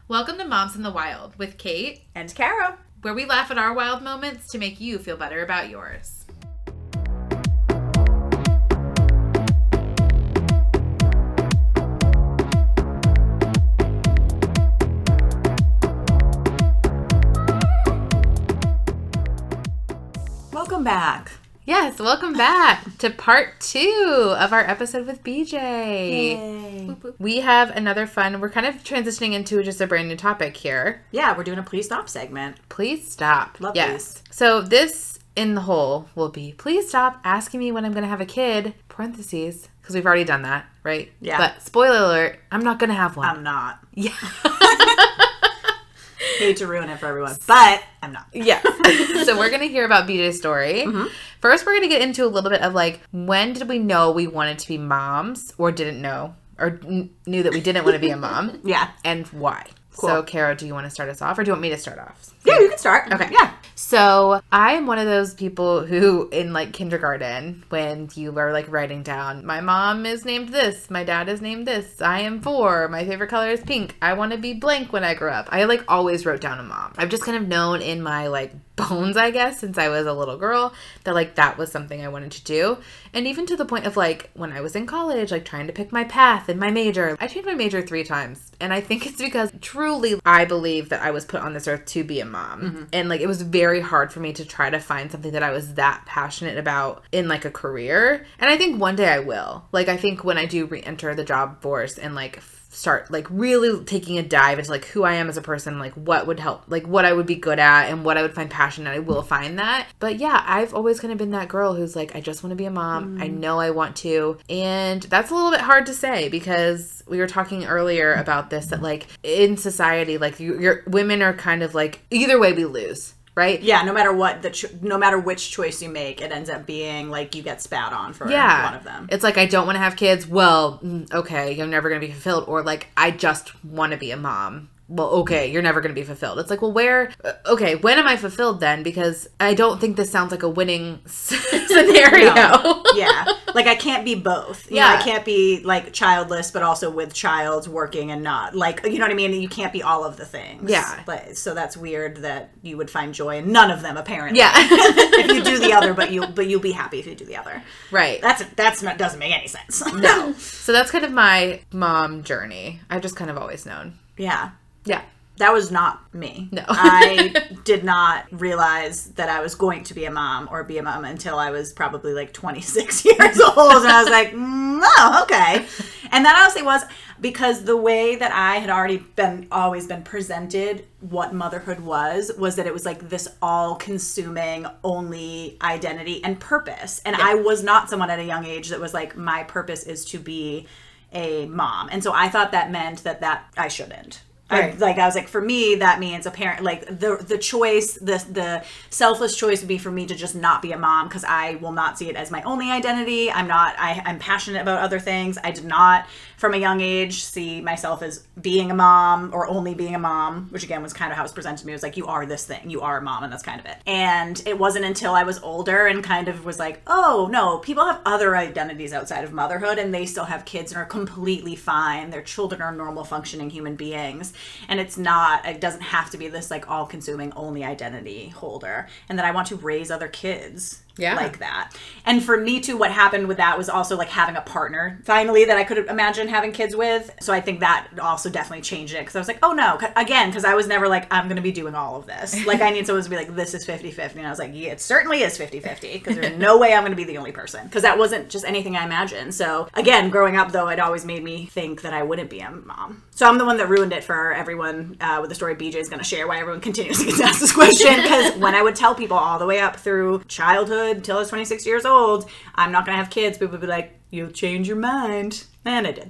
Welcome to Moms in the Wild with Kate and Kara, where we laugh at our wild moments to make you feel better about yours. welcome back. Yes, welcome back to part 2 of our episode with BJ. Yay. We have another fun, we're kind of transitioning into just a brand new topic here. Yeah, we're doing a please stop segment. Please stop. Love yes. these. So this in the whole will be, please stop asking me when I'm going to have a kid, parentheses, because we've already done that, right? Yeah. But spoiler alert, I'm not going to have one. I'm not. Yeah. Hate to ruin it for everyone, but I'm not. Yeah. So we're going to hear about BJ's story. Mm-hmm. First, we're going to get into a little bit of like, when did we know we wanted to be moms or didn't know or knew that we didn't want to be a mom? Yeah. And why? Cool. So, Kara, do you want to start us off or do you want me to start off? Yeah, you can start. Okay. Yeah. So I am one of those people who in like kindergarten, when you are like writing down, my mom is named this, my dad is named this, I am 4, my favorite color is pink, I want to be blank when I grow up. I like always wrote down a mom. I've just kind of known in my like bones, I guess, since I was a little girl, that like that was something I wanted to do. And even to the point of like when I was in college, like trying to pick my path and my major, I changed my major 3 times. And I think it's because truly I believe that I was put on this earth to be a mom. Mm-hmm. And like it was very hard for me to try to find something that I was that passionate about in like a career. And I think one day I will. Like I think when I do re-enter the job force and like start like really taking a dive into like who I am as a person, like what would help, like what I would be good at and what I would find passionate, I will find that. But yeah, I've always kind of been that girl who's like, I just want to be a mom. I know I want to. And that's a little bit hard to say because we were talking earlier about this, that like in society, like your women are kind of like, either way we lose. Right? Yeah, no matter what, no matter which choice you make, it ends up being like you get spat on for one of them. It's like, I don't want to have kids. Well, okay, you're never going to be fulfilled. Or like, I just want to be a mom. Well, okay, you're never going to be fulfilled. It's like, well, okay, when am I fulfilled then? Because I don't think this sounds like a winning scenario. No. Yeah. Like, I can't be both. You know, I can't be, like, childless, but also with child working and not. Like, you know what I mean? You can't be all of the things. Yeah. But, so that's weird that you would find joy in none of them, apparently. Yeah. If you do the other, but you'll be happy if you do the other. Right. Doesn't make any sense. No. So that's kind of my mom journey. I've just kind of always known. Yeah. Yeah. That was not me. No. I did not realize that I was going to be a mom or be a mom until I was probably like 26 years old. And I was like, oh, okay. And that honestly was because the way that I had always been presented what motherhood was that it was like this all-consuming only identity and purpose. And I was not someone at a young age that was like, my purpose is to be a mom. And so I thought that meant that I shouldn't. Right. I was like, for me, that means a parent, like the choice, the selfless choice would be for me to just not be a mom because I will not see it as my only identity. I'm passionate about other things. I did not, from a young age, see myself as being a mom or only being a mom, which again was kind of how it was presented to me. It was like, you are this thing, you are a mom, and that's kind of it. And it wasn't until I was older and kind of was like, oh no, people have other identities outside of motherhood and they still have kids and are completely fine. Their children are normal functioning human beings. And it doesn't have to be this like all-consuming only identity holder. And that I want to raise other kids like that. And for me too, what happened with that was also like having a partner finally that I could imagine having kids with. So I think that also definitely changed it because I was like, oh no, again, because I was never like, I'm going to be doing all of this. Like I need someone to be like, this is 50-50. And I was like, yeah, it certainly is 50-50 because there's no way I'm going to be the only person because that wasn't just anything I imagined. So again, growing up though, it always made me think that I wouldn't be a mom. So I'm the one that ruined it for everyone with the story BJ is going to share why everyone continues to get asked this question because when I would tell people all the way up through childhood until I was 26 years old, I'm not going to have kids, people would be like, you'll change your mind. And I did.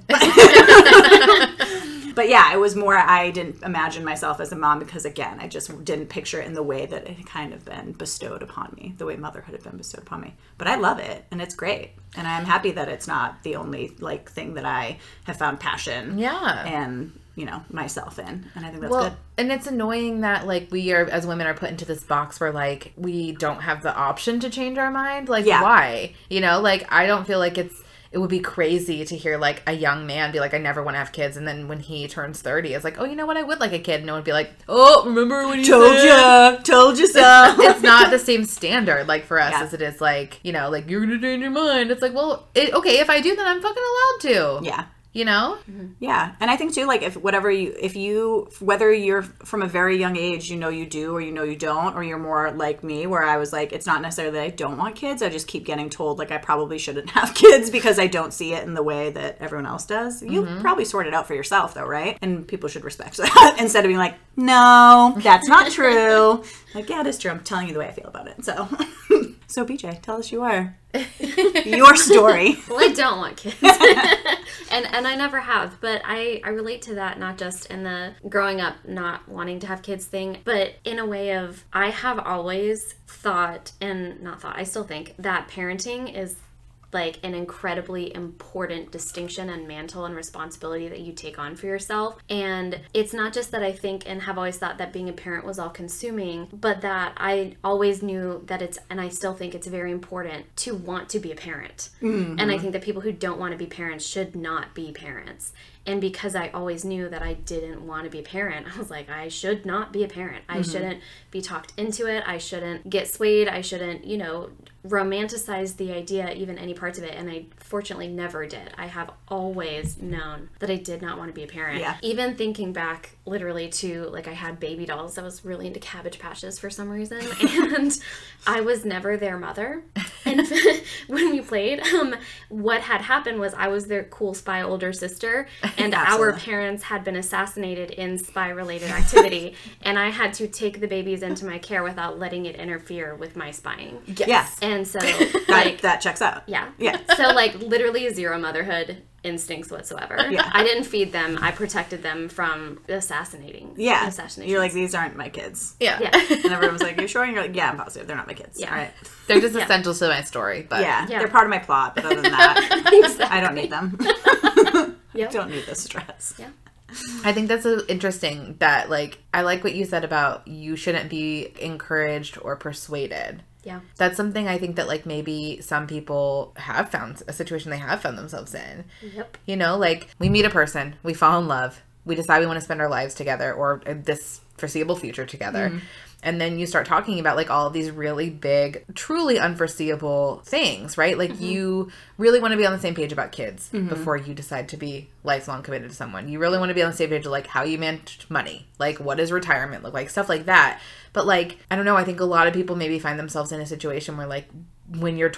But yeah, it was more, I didn't imagine myself as a mom because, again, I just didn't picture it in the way that it had kind of been bestowed upon me, the way motherhood had been bestowed upon me. But I love it, and it's great. And I'm happy that it's not the only, like, thing that I have found passion and, you know, myself in. And I think that's good. And it's annoying that, like, we are, as women, are put into this box where, like, we don't have the option to change our mind. Like, why? You know, like, I don't feel like it's it would be crazy to hear like a young man be like, I never want to have kids. And then when he turns 30, it's like, oh, you know what? I would like a kid. And no one would be like, oh, remember when you told you so. It's not the same standard like for us as it is like, you know, like you're going to change your mind. It's like, well, okay, if I do, then I'm fucking allowed to. Yeah. You know? Yeah. And I think too, like whether you're from a very young age, you know you do or you know you don't, or you're more like me where I was like, it's not necessarily that I don't want kids. I just keep getting told like I probably shouldn't have kids because I don't see it in the way that everyone else does. You probably sort it out for yourself though, right? And people should respect that instead of being like, no, that's not true. Like, yeah, it is true. I'm telling you the way I feel about it. So, so BJ, tell us your story. Well, I don't want kids. And I never have, but I relate to that not just in the growing up not wanting to have kids thing, but in a way of I have always thought, and not thought, I still think that parenting is like an incredibly important distinction and mantle and responsibility that you take on for yourself. And it's not just that I think and have always thought that being a parent was all consuming, but that I always knew that it's, and I still think it's very important to want to be a parent. Mm-hmm. And I think that people who don't want to be parents should not be parents. And because I always knew that I didn't want to be a parent, I was like, I should not be a parent. I shouldn't be talked into it. I shouldn't get swayed. I shouldn't, romanticize the idea, even any parts of it. And I fortunately never did. I have always known that I did not want to be a parent. Yeah. Even thinking back literally to like I had baby dolls. I was really into Cabbage Patches for some reason. And I was never their mother. And when we played, what had happened was I was their cool spy older sister. And our parents had been assassinated in spy-related activity. And I had to take the babies into my care without letting it interfere with my spying. Yes. And so, like... that checks out. Yeah. Yeah. So, like, literally zero motherhood instincts whatsoever. Yeah. I didn't feed them. I protected them from assassination. You're like, these aren't my kids. Yeah. And everyone was like, you're sure? And you're like, yeah, I'm positive. They're not my kids. Yeah. All right. They're just essential to my story. But yeah. They're part of my plot. But other than that, Exactly. I don't need them. Yep. Don't need the stress. Yeah. I think that's interesting that, like, I like what you said about you shouldn't be encouraged or persuaded. Yeah. That's something I think that, like, maybe some people have found, a situation they have found themselves in. Yep. You know, like, we meet a person, we fall in love, we decide we want to spend our lives together or this foreseeable future together. Mm-hmm. And then you start talking about, like, all of these really big, truly unforeseeable things, right? Like, you really want to be on the same page about kids before you decide to be lifelong committed to someone. You really want to be on the same page of, like, how you manage money. Like, what does retirement look like? Stuff like that. But, like, I don't know. I think a lot of people maybe find themselves in a situation where, like, when you're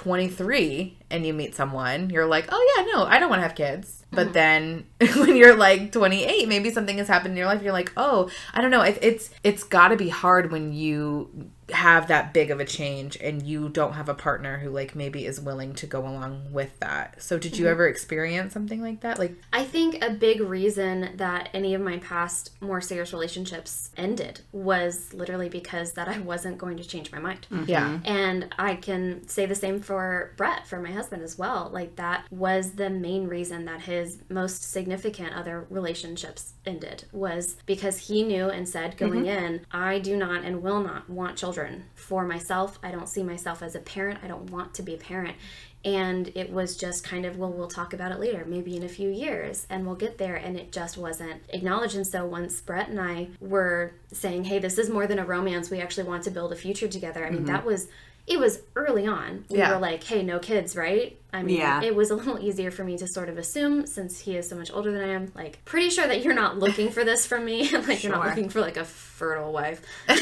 23 and you meet someone, you're like, oh, yeah, no, I don't want to have kids. But then when you're like 28, maybe something has happened in your life. You're like, oh, I don't know. It's got to be hard when you have that big of a change and you don't have a partner who like maybe is willing to go along with that. So did you ever experience something like that? Like, I think a big reason that any of my past more serious relationships ended was literally because that I wasn't going to change my mind. Yeah. And I can say the same for Brett, for my husband as well. Like, that was the main reason that his most significant other relationships ended, was because he knew and said going in, I do not and will not want children for myself. I don't see myself as a parent. I don't want to be a parent. And it was just kind of, well, we'll talk about it later, maybe in a few years, and we'll get there. And it just wasn't acknowledged. And so once Brett and I were saying, hey, this is more than a romance, we actually want to build a future together. I mean, it was early on. We were like, hey, no kids, right? I mean, it was a little easier for me to sort of assume, since he is so much older than I am, like, pretty sure that you're not looking for this from me. Like, you're not looking for, like, a fertile wife.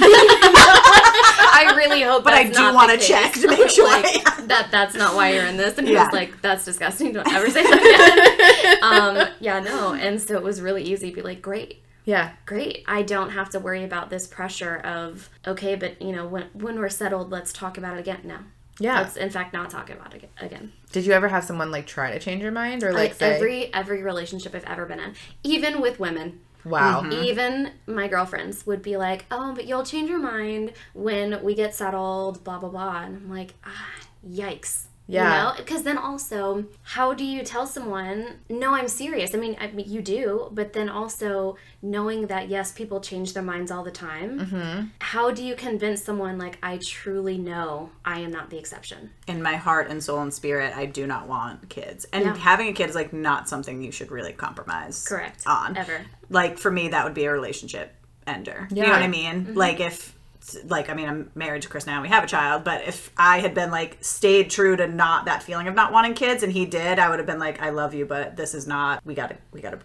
I really hope but that's I do want to check to make sure. Like, that's not why you're in this. And he was like, that's disgusting. Don't ever say that again. No. And so it was really easy to be like, great. Yeah. Great. I don't have to worry about this pressure of, okay, but, when we're settled, let's talk about it again. No. Yeah. Let's, in fact, not talk about it again. Did you ever have someone, like, try to change your mind? Or, like, say... Every relationship I've ever been in, even with women. Wow. Even my girlfriends would be like, oh, but you'll change your mind when we get settled, blah, blah, blah. And I'm like, yikes. Yeah. Because then also, how do you tell someone, no, I'm serious? I mean, you do, but then also knowing that, yes, people change their minds all the time. Mm-hmm. How do you convince someone, like, I truly know I am not the exception? In my heart and soul and spirit, I do not want kids. And having a kid is, like, not something you should really compromise on. Ever. Like, for me, that would be a relationship ender. Yeah. You know what I mean? Mm-hmm. Like, I'm married to Chris now and we have a child, but if I had been like stayed true to not that feeling of not wanting kids and he did, I would have been like, I love you, but this is not, we gotta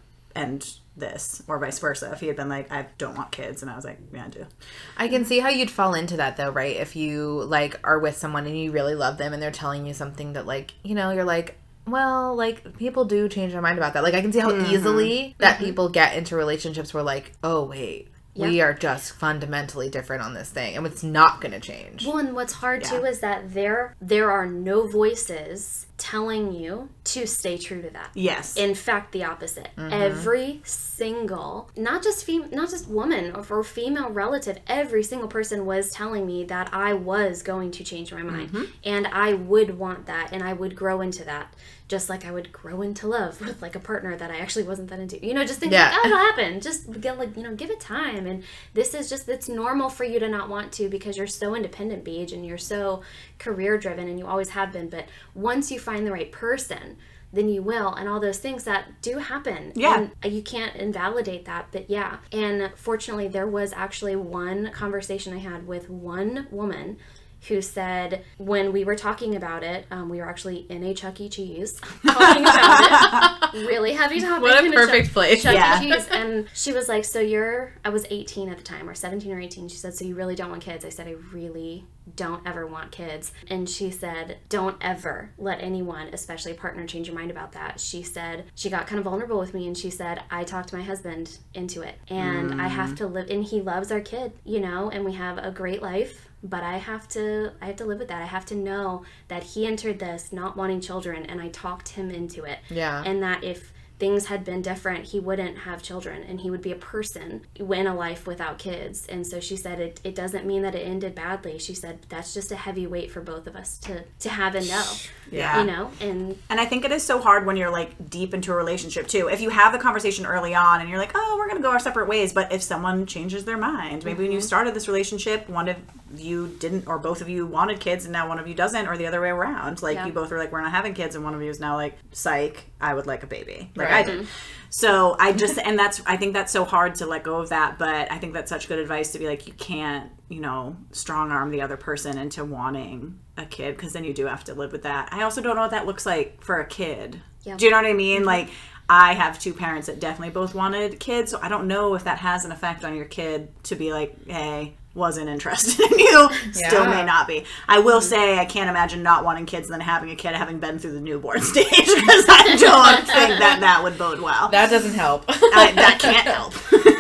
end this, or vice versa. If he had been like, I don't want kids, and I was like, yeah, I do. I can see how you'd fall into that though, right? If you like are with someone and you really love them and they're telling you something that like, you're like, well, like people do change their mind about that. Like I can see how easily that people get into relationships where like, oh wait, we are just fundamentally different on this thing, and it's not going to change. Well, and what's hard too is that there are no voices telling you to stay true to that. Yes. In fact, the opposite. Mm-hmm. Every single, not just woman or female relative, every single person was telling me that I was going to change my mind, and I would want that, and I would grow into that. Just like I would grow into love with like a partner that I actually wasn't that into. Just thinking like, oh, it'll happen. Just give it time. And this is just, it's normal for you to not want to because you're so independent, Beej, and you're so career driven and you always have been. But once you find the right person, then you will. And all those things that do happen. Yeah. And you can't invalidate that. But yeah. And fortunately, there was actually one conversation I had with one woman who said, when we were talking about it, we were actually in a Chuck E. Cheese talking about it. Really heavy topic. What a perfect place. Chuck E. Cheese. And she was like, I was 18 at the time, or 17 or 18. She said, so you really don't want kids? I said, I really don't ever want kids. And she said, don't ever let anyone, especially a partner, change your mind about that. She said, she got kind of vulnerable with me, and she said, I talked my husband into it, and I have to live, and he loves our kid, and we have a great life. But I have to live with that. I have to know that he entered this not wanting children, and I talked him into it. Yeah. And that if things had been different, he wouldn't have children, and he would be a person in a life without kids. And so she said it doesn't mean that it ended badly. She said that's just a heavy weight for both of us to have and know. Yeah. And I think it is so hard when you're like deep into a relationship too. If you have the conversation early on and you're like, oh, we're going to go our separate ways. But if someone changes their mind, maybe when you started this relationship, one of you didn't, or both of you wanted kids and now one of you doesn't, or the other way around. Like you both were like, we're not having kids, and one of you is now like, psych, I would like a baby. Like I did. So I think that's so hard to let go of that. But I think that's such good advice to be like, you can't, strong arm the other person into wanting a kid, because then you do have to live with that. I also don't know what that looks like for a kid. Yep. Do you know what I mean? Like, I have two parents that definitely both wanted kids, so I don't know if that has an effect on your kid to be like, hey, wasn't interested in you, still may not be. I will say I can't imagine not wanting kids and then having a kid having been through the newborn stage, because I don't think that would bode well. That doesn't help. That can't help.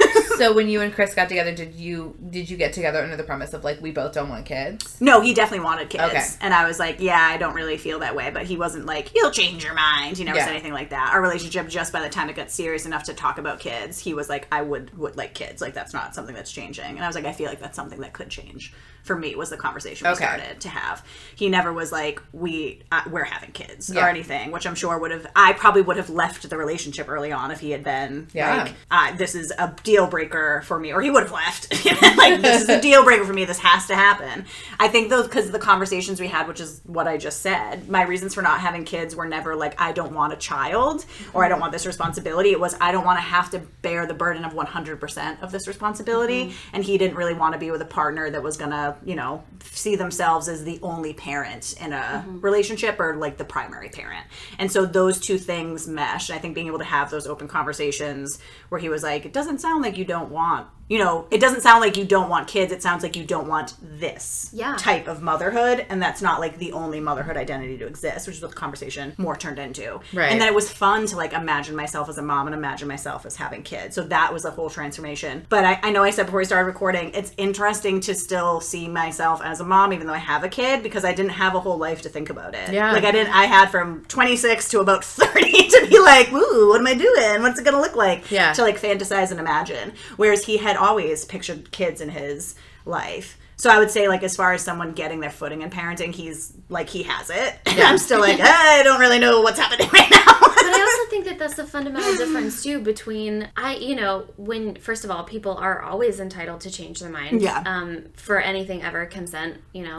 So when you and Chris got together, did you get together under the premise of like, we both don't want kids? No, he definitely wanted kids. Okay. And I was like, yeah, I don't really feel that way. But he wasn't like, you'll change your mind. He never said anything like that. Our relationship, just by the time it got serious enough to talk about kids, he was like, I would like kids. Like, that's not something that's changing. And I was like, I feel like that's something that could change. For me, was the conversation we started to have. He never was like, we're having kids or anything, which I'm sure I probably would have left the relationship early on if he had been like, this is a deal breaker for me, or he would have left. Like, this is a deal breaker for me. This has to happen. I think those, because of the conversations we had, which is what I just said, my reasons for not having kids were never like, I don't want a child or I don't want this responsibility. It was, I don't want to have to bear the burden of 100% of this responsibility. And he didn't really want to be with a partner that was going to, see themselves as the only parent in a relationship, or like the primary parent. And so those two things mesh. I think being able to have those open conversations where he was like, it doesn't sound like you don't want, it doesn't sound like you don't want kids. It sounds like you don't want this type of motherhood. And that's not like the only motherhood identity to exist, which is what the conversation more turned into. Right. And then it was fun to like imagine myself as a mom and imagine myself as having kids. So that was a whole transformation. But I know I said before we started recording, it's interesting to still see myself as a mom, even though I have a kid, because I didn't have a whole life to think about it. Yeah. Like I had from 26 to about 30 to be like, ooh, what am I doing? What's it going to look like? Yeah. To like fantasize and imagine. Whereas he had always pictured kids in his life. So I would say, like, as far as someone getting their footing in parenting, he's like, he has it. And I'm still like, I don't really know what's happening right now. But I also think that that's the fundamental difference too between when first of all, people are always entitled to change their mind. Yeah. For anything ever, consent.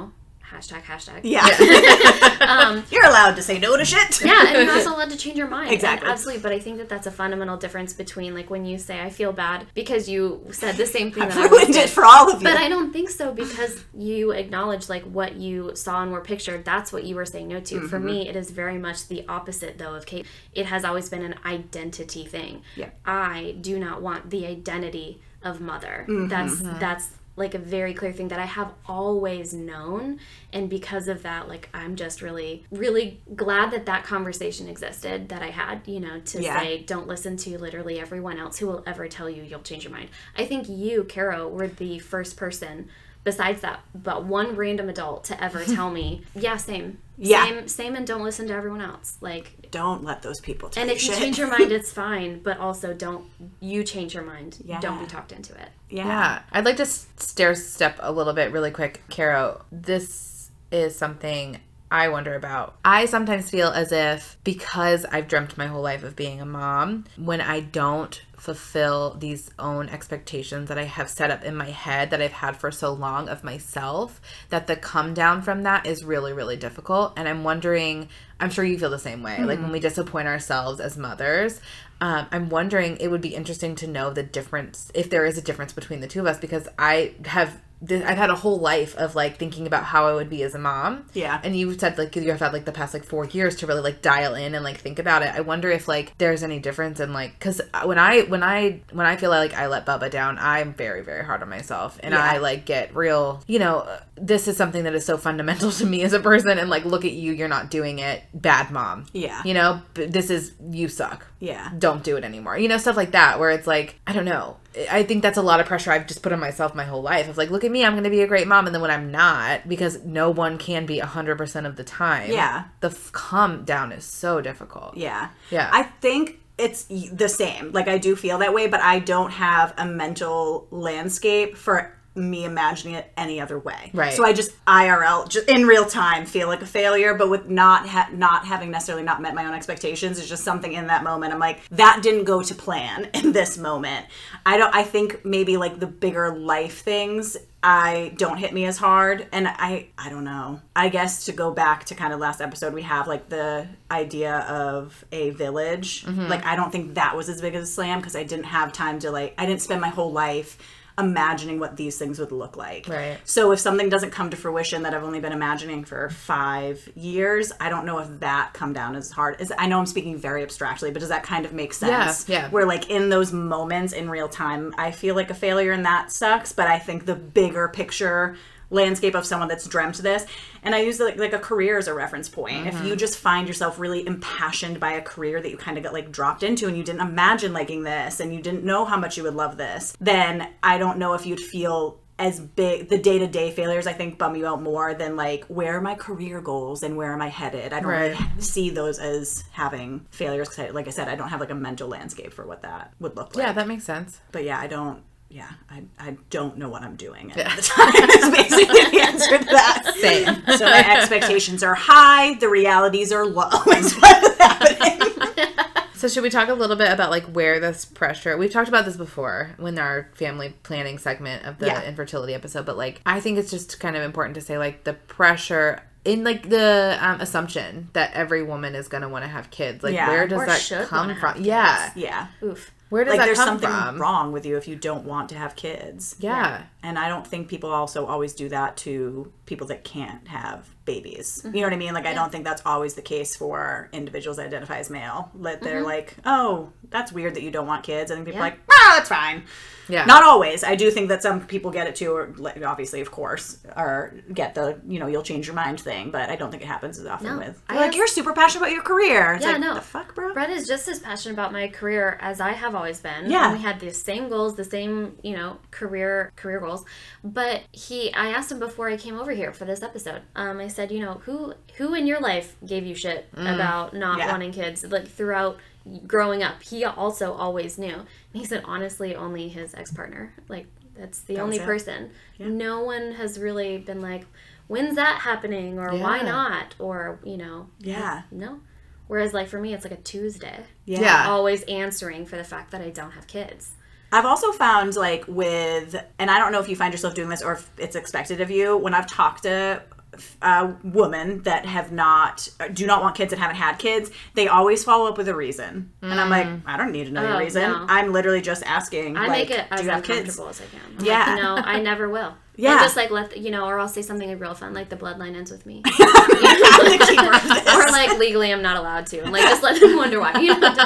Hashtag. Yeah. You're allowed to say no to shit. Yeah, and you're also allowed to change your mind. Exactly. And absolutely, but I think that that's a fundamental difference between, like, when you say, I feel bad because you said the same thing that I ruined it for all of you. But I don't think so, because you acknowledge, like, what you saw and were pictured. That's what you were saying no to. Mm-hmm. For me, it is very much the opposite, though, of Kate. It has always been an identity thing. Yeah. I do not want the identity of mother. Mm-hmm. That's like a very clear thing that I have always known, and because of that, like, I'm just really, really glad that conversation existed that I had, to say, don't listen to literally everyone else who will ever tell you you'll change your mind. I think you, Caro, were the first person besides that, but one random adult to ever tell me, yeah, same. Yeah. Same, and don't listen to everyone else. Like, don't let those people tell you. And if you change your mind, it's fine, but also don't you change your mind. Yeah. Don't be talked into it. Yeah. I'd like to stair step a little bit really quick. Caro, this is something I wonder about. I sometimes feel as if, because I've dreamt my whole life of being a mom, when I don't fulfill these own expectations that I have set up in my head that I've had for so long of myself, that the come down from that is really, really difficult. And I'm wondering, I'm sure you feel the same way, like when we disappoint ourselves as mothers, I'm wondering, it would be interesting to know the difference, if there is a difference between the two of us, because I've had a whole life of, like, thinking about how I would be as a mom. Yeah. And you said, like, you have had, like, the past, like, 4 years to really, like, dial in and, like, think about it. I wonder if, like, there's any difference in, like, because when I feel like I let Bubba down, I'm very, very hard on myself. And I, like, get real, this is something that is so fundamental to me as a person. And, like, look at you, you're not doing it. Bad mom. Yeah. You suck. Yeah. Don't do it anymore. Stuff like that, where it's like, I don't know. I think that's a lot of pressure I've just put on myself my whole life. Of like, look at me, I'm going to be a great mom. And then when I'm not, because no one can be 100% of the time. Yeah. The come down is so difficult. Yeah. Yeah. I think it's the same. Like, I do feel that way, but I don't have a mental landscape for me imagining it any other way. Right. So I just IRL, just in real time, feel like a failure, but with not having necessarily not met my own expectations. It's just something in that moment. I'm like, that didn't go to plan in this moment. I think maybe, like, the bigger life things don't hit me as hard. And I don't know. I guess to go back to kind of last episode, we have, like, the idea of a village. Mm-hmm. Like, I don't think that was as big of a slam, because I didn't have time to, like, I didn't spend my whole life imagining what these things would look like. Right. So if something doesn't come to fruition that I've only been imagining for 5 years, I don't know if that come down as hard as, I know I'm speaking very abstractly, but does that kind of make sense? Yeah. Where, like, in those moments in real time, I feel like a failure, and that sucks. But I think the bigger picture landscape of someone that's dreamt this, and I use like a career as a reference point. Mm-hmm. If you just find yourself really impassioned by a career that you kind of got, like, dropped into, and you didn't imagine liking this, and you didn't know how much you would love this, then I don't know if you'd feel as big. The day-to-day failures, I think, bum you out more than, like, where are my career goals and where am I headed? I don't really see those as having failures, because, like I said, I don't have, like, a mental landscape for what that would look like. Yeah, that makes sense. But yeah, I don't know what I'm doing at the time is basically the answer to that. Same. So my expectations are high, the realities are low is what's happening. So should we talk a little bit about, like, where this pressure, we've talked about this before in our family planning segment of the infertility episode, but, like, I think it's just kind of important to say, like, the pressure in, like, the assumption that every woman is going to want to have kids. Like, where does that come from? Yeah. Yeah. Oof. Where does that come from? There's something wrong with you if you don't want to have kids. Yeah. And I don't think people also always do that to people that can't have babies. Mm-hmm. You know what I mean? Like, I don't think that's always the case for individuals that identify as male. That they're like, oh, that's weird that you don't want kids. I think people are like, that's fine. Yeah. Not always. I do think that some people get it too, or, like, obviously, of course, or get the, you'll change your mind thing, but I don't think it happens as often with. You're super passionate about your career. It's the fuck, bro? Brett is just as passionate about my career as I have always been. Yeah. And we had the same goals, the same, career goals. But I asked him before I came over here for this episode. I said, who in your life gave you shit about not wanting kids, like, throughout growing up, he also always knew. And he said, honestly, only his ex-partner. Like, that's the only person. Yeah. No one has really been like, when's that happening? Or why not? Or, you know. Yeah. No. Whereas, like, for me, it's like a Tuesday. Yeah. Always answering for the fact that I don't have kids. I've also found, like, and I don't know if you find yourself doing this or if it's expected of you, when I've talked to women that do not want kids and haven't had kids, they always follow up with a reason. And I'm like, I don't need to know your reason. No. I'm literally just asking, I make it as uncomfortable as I can. I'm like, no, I never will. Yeah. And just like or I'll say something real fun, like the bloodline ends with me. Or like legally I'm not allowed to. And like just let them wonder why.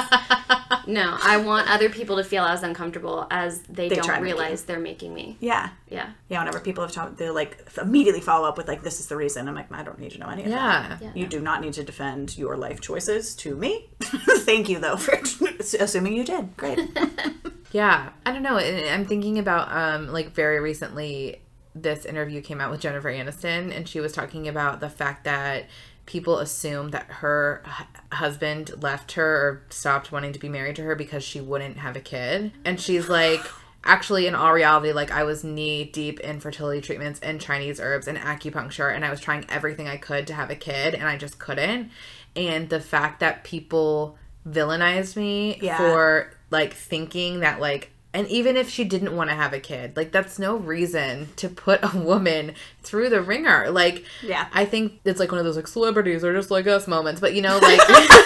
No, I want other people to feel as uncomfortable as they don't realize they're making me. Yeah. Yeah. Yeah, whenever people have talked, they'll like immediately follow up with like, this is the reason. I'm like, I don't need to know any of that. Yeah. You do not need to defend your life choices to me. Thank you though for assuming you did. Great. Yeah. I don't know. I'm thinking about like very recently this interview came out with Jennifer Aniston, and she was talking about the fact that people assume that her husband left her or stopped wanting to be married to her because she wouldn't have a kid. And she's like, actually, in all reality, like, I was knee deep in fertility treatments and Chinese herbs and acupuncture, and I was trying everything I could to have a kid, and I just couldn't. And the fact that people villainized me for, like, thinking that, like, and even if she didn't want to have a kid, like, that's no reason to put a woman through the ringer. Like, I think it's like one of those, like, celebrities are just like us moments. But, you know, like...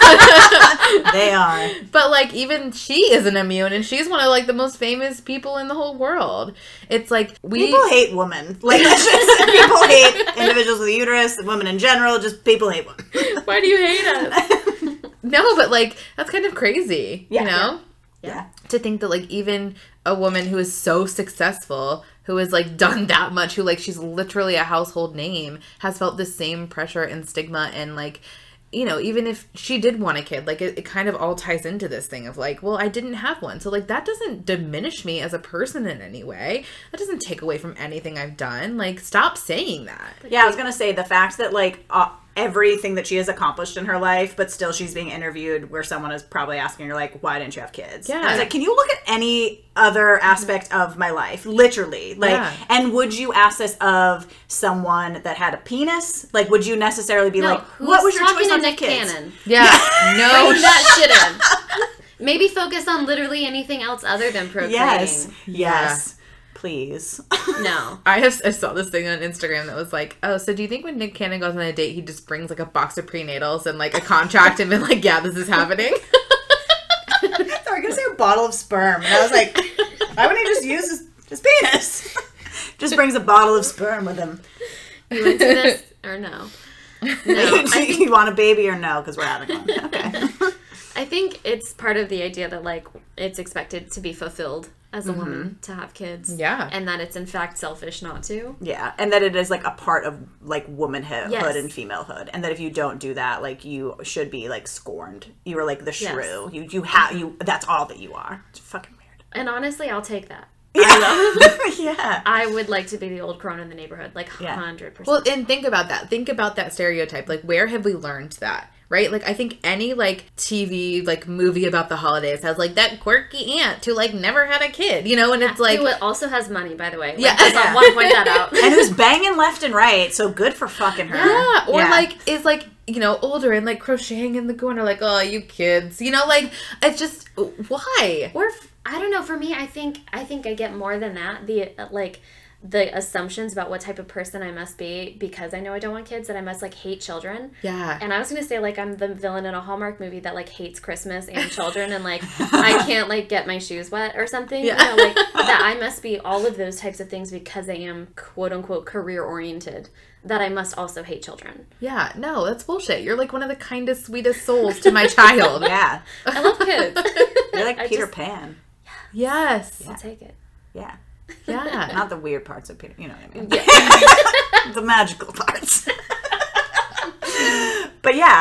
They are. But, like, even she isn't immune, and she's one of, like, the most famous people in the whole world. It's like, people hate women. Like, people hate individuals with a uterus, women in general, just people hate women. Why do you hate us? No, but, like, that's kind of crazy, you know? Yeah. To think that, like, even a woman who is so successful, who has, like, done that much, who, like, she's literally a household name, has felt the same pressure and stigma and, like, you know, even if she did want a kid, like, it kind of all ties into this thing of, like, well, I didn't have one. So, like, that doesn't diminish me as a person in any way. That doesn't take away from anything I've done. Like, stop saying that. Yeah, I was going to say, the fact that, like, everything that she has accomplished in her life, but still she's being interviewed where someone is probably asking her, like, why didn't you have kids? Yeah. And I was like, can you look at any other aspect of my life? Literally. Like, and would you ask this of someone that had a penis? Like, would you necessarily be like, what was your choice on Nick kids? Cannon? Yeah. No. That shit in. Maybe focus on literally anything else other than procreating. Yes. Please. No. I saw this thing on Instagram that was like, oh, so do you think when Nick Cannon goes on a date, he just brings like a box of prenatals and like a contract and been like, yeah, this is happening? Sorry, I was going to say a bottle of sperm. And I was like, why wouldn't he just use his penis? Just brings a bottle of sperm with him. You into this or no? No. You want a baby or no? Because we're having one. Okay. I think it's part of the idea that, like, it's expected to be fulfilled as a woman to have kids. Yeah. And that it's, in fact, selfish not to. Yeah. And that it is, like, a part of, like, womanhood and femalehood. And that if you don't do that, like, you should be, like, scorned. You are, like, the shrew. Yes. That's all that you are. It's fucking weird. And honestly, I'll take that. Yeah. I would like to be the old crone in the neighborhood, like 100%. Well, and think about that. Think about that stereotype. Like, where have we learned that? Right? Like, I think any, like, TV, like, movie about the holidays has, like, that quirky aunt who, like, never had a kid, you know? And it's like... Who also has money, by the way. Like, yeah. I want to point that out. And who's banging left and right, so good for fucking her. Yeah. Or, like, is, like, you know, older and, like, crocheting in the corner, like, oh, you kids. You know, like, it's just... Why? Or, I don't know, for me, I think I get more than that. The assumptions about what type of person I must be because I know I don't want kids, that I must, like, hate children. Yeah. And I was going to say, like, I'm the villain in a Hallmark movie that, like, hates Christmas and children and, like, I can't, like, get my shoes wet or something. Yeah. You know, like, that I must be all of those types of things because I am, quote-unquote, career-oriented, that I must also hate children. Yeah. No, that's bullshit. You're, like, one of the kindest, sweetest souls to my child. Yeah. I love kids. You're like Peter Pan. Yes. I'll take it. Yeah. Yeah. Not the weird parts of Peter, you know what I mean? Yeah. The magical parts. But But yeah,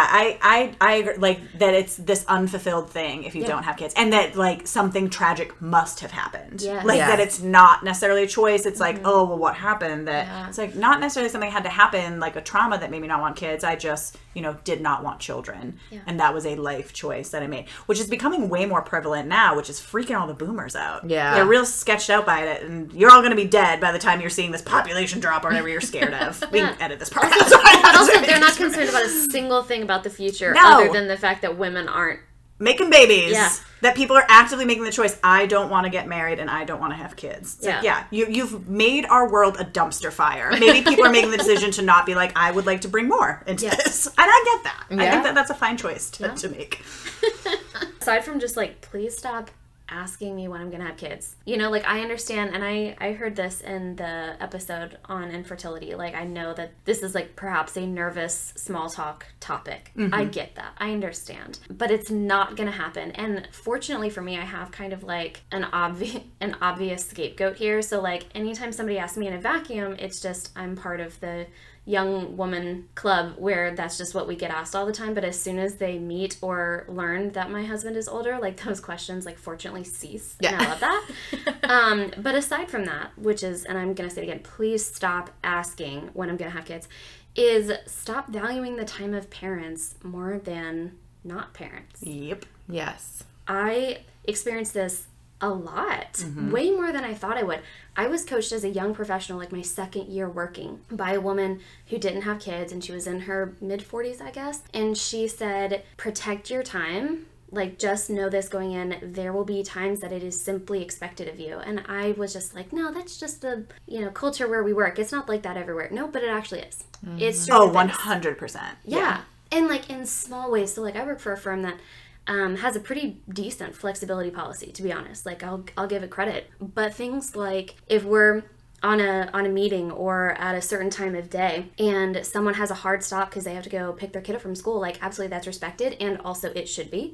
I agree, like that it's this unfulfilled thing if you Yeah. don't have kids, and that like something tragic must have happened. Yes. Like Yeah. that it's not necessarily a choice. It's like, oh well, what happened? That Yeah. it's like not necessarily something had to happen, like a trauma that made me not want kids. I just did not want children, Yeah. and that was a life choice that I made, which is becoming way more prevalent now, which is freaking all the boomers out. Yeah. They're real sketched out by it, and you're all going to be dead by the time you're seeing this population drop or whatever you're scared of. We can edit this part out. But also, they're not concerned about a single thing about the future No. other than the fact that women aren't. Making babies. Yeah. That people are actively making the choice. I don't want to get married and I don't want to have kids. It's like, Yeah. you've made our world a dumpster fire. Maybe people are making the decision to not be like, I would like to bring more into Yeah. this. And I get that. I Yeah. think that that's a fine choice to, Yeah. to make. Aside from just like, please stop asking me when I'm gonna have kids. Like I understand, and I heard this in the episode on infertility. Like I know that this is like perhaps a nervous small talk topic. I get that. I understand. But it's not gonna happen. And fortunately for me, I have kind of like an obvious scapegoat here. So like anytime somebody asks me in a vacuum, it's just I'm part of the young woman club where that's just what we get asked all the time. But as soon as they meet or learn that my husband is older, like those questions like fortunately cease. Yeah. And I love that. But aside from that, which is, and I'm gonna say it again, please stop asking when I'm gonna have kids, is stop valuing the time of parents more than not parents. Yep. Yes. I experienced this a lot, way more than I thought I would. I was coached as a young professional, like my second year working, by a woman who didn't have kids, and she was in her mid 40s, I guess. And she said, protect your time. Like, just know this going in, there will be times that it is simply expected of you. And I was just like, no, that's just the, culture where we work. It's not like that everywhere. No, but it actually is. It's Oh, certain things. 100%. Yeah. And like in small ways. So like I work for a firm that has a pretty decent flexibility policy, to be honest. Like I'll give it credit. But things like if we're on a meeting or at a certain time of day and someone has a hard stop because they have to go pick their kid up from school, like absolutely that's respected, and also it should be.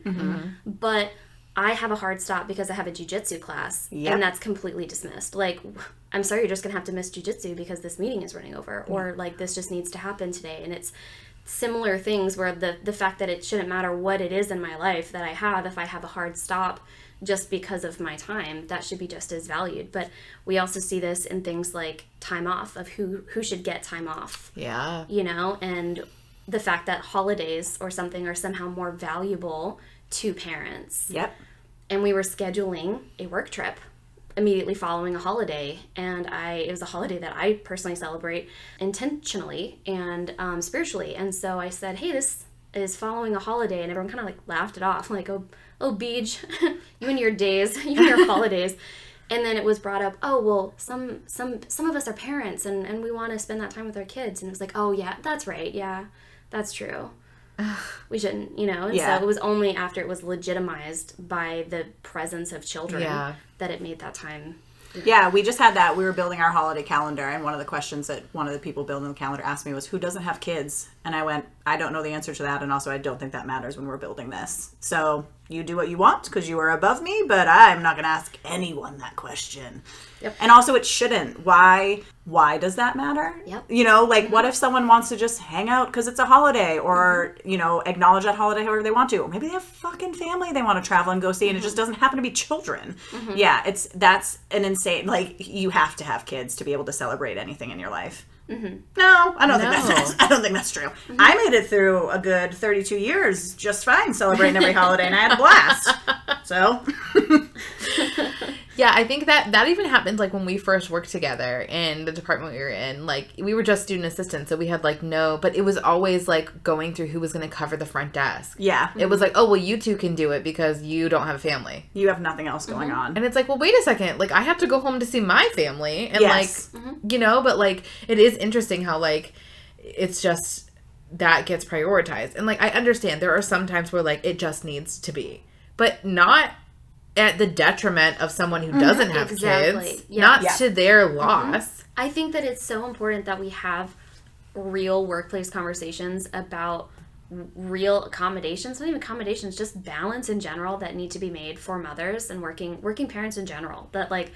But I have a hard stop because I have a jiu-jitsu class, and that's completely dismissed. Like, I'm sorry, you're just gonna have to miss jiu-jitsu because this meeting is running over, or like this just needs to happen today. And it's similar things where the fact that it shouldn't matter what it is in my life that I have, if I have a hard stop just because of my time, that should be just as valued. But we also see this in things like time off, of who should get time off. Yeah. And the fact that holidays or something are somehow more valuable to parents. Yep. And we were scheduling a work trip immediately following a holiday, and it was a holiday that I personally celebrate intentionally and spiritually. And so I said, hey, this is following a holiday, and everyone kind of like laughed it off, like, oh Beej, you and your days, you and your holidays. And then it was brought up, oh well, some of us are parents, and we want to spend that time with our kids. And it was like, oh yeah, that's right, yeah, that's true. We shouldn't, and Yeah. so it was only after it was legitimized by the presence of children that it made that time. Yeah, we just had that. We were building our holiday calendar, and one of the questions that one of the people building the calendar asked me was, who doesn't have kids? And I went, I don't know the answer to that, and also I don't think that matters when we're building this. So you do what you want because you are above me, but I'm not going to ask anyone that question. Yep. And also it shouldn't. Why does that matter? Yep. What if someone wants to just hang out because it's a holiday, or, acknowledge that holiday however they want to, or maybe they have fucking family they want to travel and go see, and it just doesn't happen to be children. Yeah, that's an insane, like, you have to have kids to be able to celebrate anything in your life. No, I don't think that's true. I made it through a good 32 years just fine celebrating every holiday, and I had a blast. So Yeah, I think that even happened like when we first worked together in the department we were in. Like, we were just student assistants, so we had like but it was always like going through who was going to cover the front desk. yeah, It was like, oh, well, you two can do it because you don't have a family. you have nothing else going on. And it's like, well, wait a second. Like, I have to go home to see my family. And Yes. but like, it is interesting how like, it's just, that gets prioritized. And like, I understand there are some times where like, it just needs to be. But not at the detriment of someone who doesn't have Exactly. kids. Yeah. Not Yeah. to their loss. I think that it's so important that we have real workplace conversations about real accommodations, not even accommodations, just balance in general that need to be made for mothers and working parents in general. That like,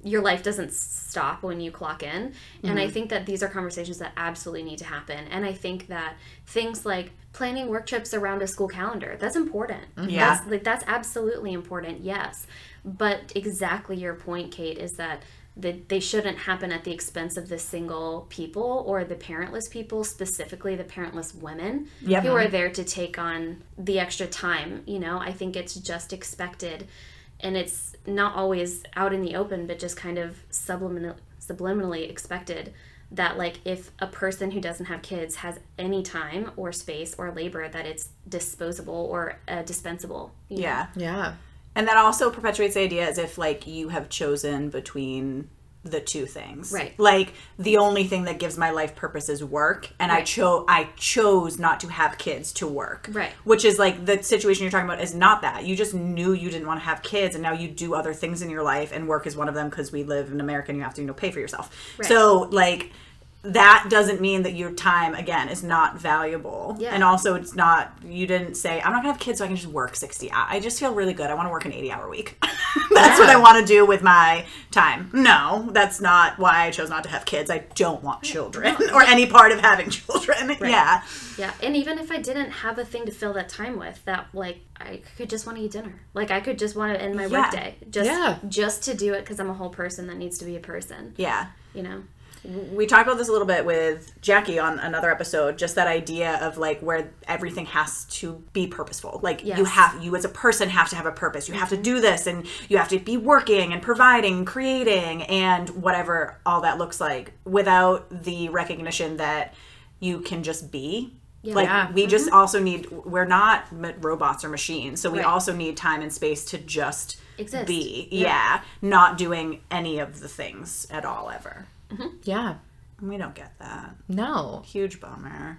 your life doesn't stop when you clock in. And I think that these are conversations that absolutely need to happen. And I think that things like planning work trips around a school calendar, that's important. Yeah. That's absolutely important, yes. But exactly your point, Kate, is that they shouldn't happen at the expense of the single people or the parentless people, specifically the parentless women who are there to take on the extra time. You know, I think it's just expected, and it's not always out in the open, but just kind of subliminally expected that, like, if a person who doesn't have kids has any time or space or labor, that it's disposable or dispensable. You know? Yeah. Yeah. And that also perpetuates the idea as if, like, you have chosen between the two things. Right. Like, the only thing that gives my life purpose is work, and Right. I chose not to have kids to work. Right. Which is, like, the situation you're talking about is not that. You just knew you didn't want to have kids, and now you do other things in your life, and work is one of them because we live in America and you have to, pay for yourself. Right. So, like, that doesn't mean that your time, again, is not valuable. Yeah. And also, it's not, you didn't say, I'm not going to have kids so I can just work 60 hours. I just feel really good. I want to work an 80-hour week. That's what I want to do with my time. No, that's not why I chose not to have kids. I don't want children or any part of having children. Right. Yeah. Yeah, and even if I didn't have a thing to fill that time with, that, like, I could just want to eat dinner. Like, I could just want to end my Yeah. workday just to do it because I'm a whole person that needs to be a person. Yeah. You know? We talked about this a little bit with Jackie on another episode, just that idea of, like, where everything has to be purposeful. Like, Yes. you as a person have to have a purpose. You have to do this, and you have to be working and providing, creating, and whatever all that looks like, without the recognition that you can just be. Yeah. Like, Yeah. we just also need, we're not robots or machines, so we Right. also need time and space to just Exist. be. Yeah. Yeah. Not doing any of the things at all ever. Yeah. We don't get that. No. Huge bummer.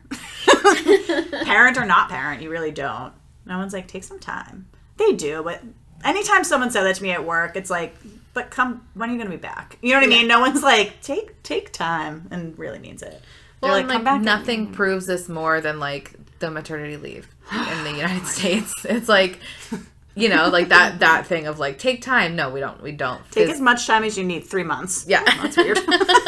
Parent or not parent, you really don't. No one's like, take some time. They do, but anytime someone said that to me at work, it's like, but when are you going to be back? You know what I mean? No one's like, take time, and really means it. They're Well, like, come back. nothing proves this more than, like, the maternity leave in the United States. It's like, like that thing of, like, take time. No, we don't. Take as much time as you need. 3 months. Yeah. That's weird.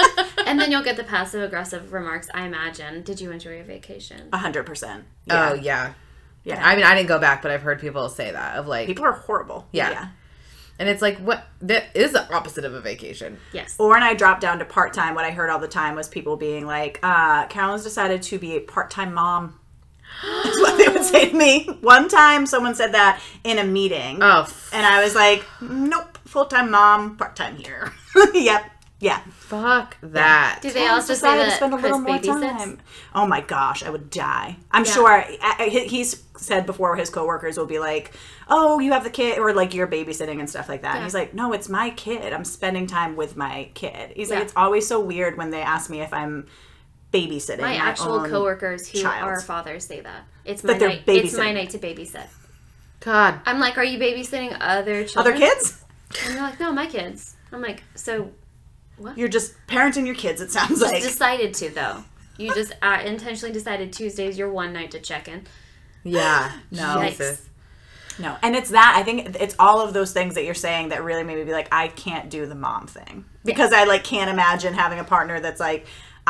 And then you'll get the passive aggressive remarks, I imagine. Did you enjoy your vacation? 100%. Oh, yeah. Yeah. I mean, I didn't go back, but I've heard people say that of, like, People are horrible. Yeah. and it's like, what? That is the opposite of a vacation. Yes. Or when I dropped down to part-time, what I heard all the time was people being like, Carolyn's decided to be a part-time mom. That's what they would say to me. One time someone said that in a meeting. Oh. And I was like, nope, full-time mom, part-time here. Yep. Yeah. Fuck that. Do they also say that spend a Chris little more babysits? time. Oh my gosh, I would die. I'm Yeah. sure he's said before his coworkers will be like, "Oh, you have the kid," or like you're babysitting and stuff like that. Yeah. And he's like, "No, it's my kid. I'm spending time with my kid." He's like, Yeah. "It's always so weird when they ask me if I'm babysitting My actual own coworkers who child." are fathers say that. It's That my they're night. It's my babysitting. night to babysit. God. I'm like, are you babysitting other children? Other kids? And they're like, no, my kids. I'm like, so You're just parenting your kids. It sounds just like. decided to though. You just intentionally decided Tuesday's your one night to check in. Yeah. No. Jesus. No, and it's that, I think it's all of those things that you're saying that really made me be like, I can't do the mom thing. Because I like can't imagine having a partner that's like,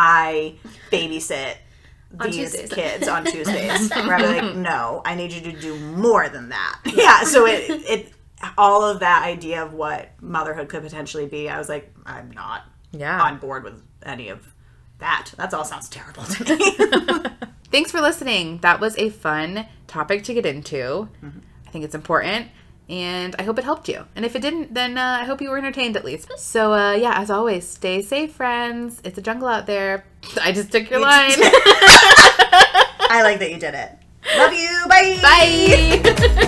I babysit On these Tuesdays. kids on Tuesdays. Where I'm like, no, I need you to do more than that. Yeah, so it all of that idea of what motherhood could potentially be, I was like, I'm not Yeah. on board with any of that. That all sounds terrible to me. Thanks for listening. That was a fun topic to get into. I think it's important, and I hope it helped you. And if it didn't, then I hope you were entertained at least. So, yeah, as always, stay safe, friends. It's a jungle out there. I just took your line. I like that you did it. Love you. Bye. Bye.